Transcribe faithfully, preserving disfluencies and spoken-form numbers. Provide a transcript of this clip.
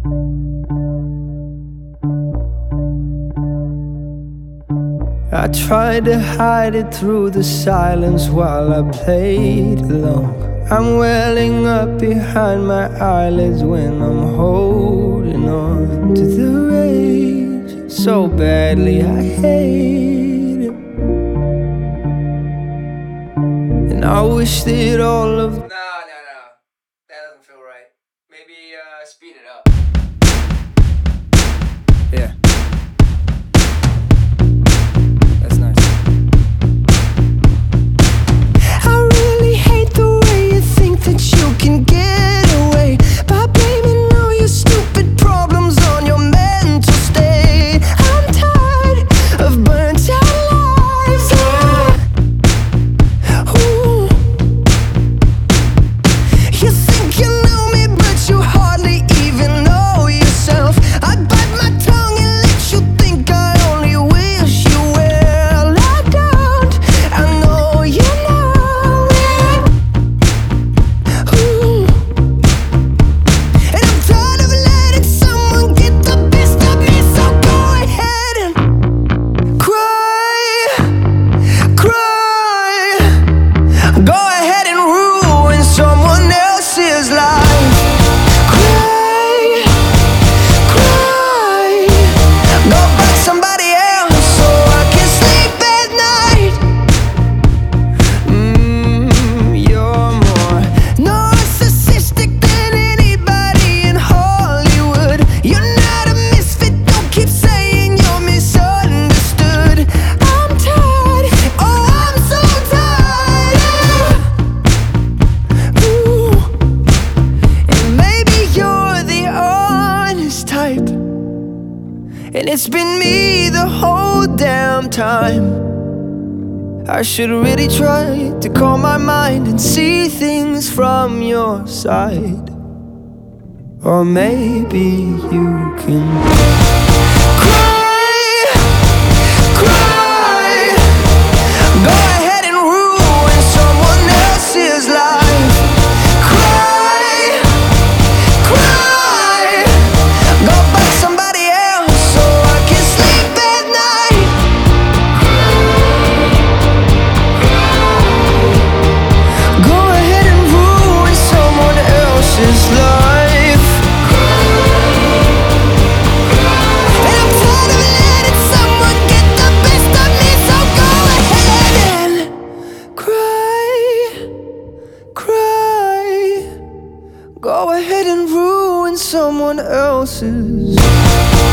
I tried to hide it through the silence while I played along. I'm welling up behind my eyelids when I'm holding on to the rage so badly I hate it. And I wish that all of... No, no, no. That doesn't feel right. Maybe uh, speed it up. Yeah. And it's been me the whole damn time. I should really try to calm my mind and see things from your side. Or maybe you can cry, cry. Go ahead and ruin someone else's life. Cry, cry. Go back somebody else so I can sleep at night. Go ahead and ruin someone else's life. And I'm tired of letting someone get the best of me, so go ahead and cry, cry. Go ahead and ruin someone else's